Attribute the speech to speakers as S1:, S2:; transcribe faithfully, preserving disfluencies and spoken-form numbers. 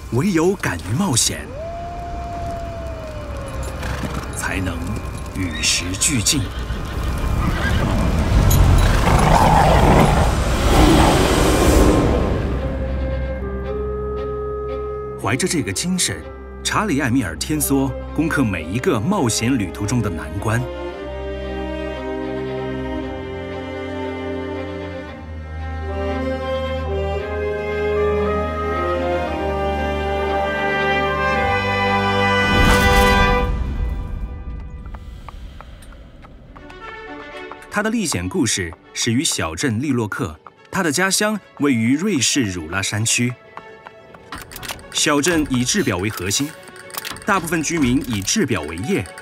S1: 唯有敢于冒险，才能与时俱进。怀着这个精神，查理·艾米尔·天梭攻克每一个冒险旅途中的难关。他的历险故事始于小镇利洛克，他的家乡位于瑞士汝拉山区。小镇以制表为核心，大部分居民以制表为业，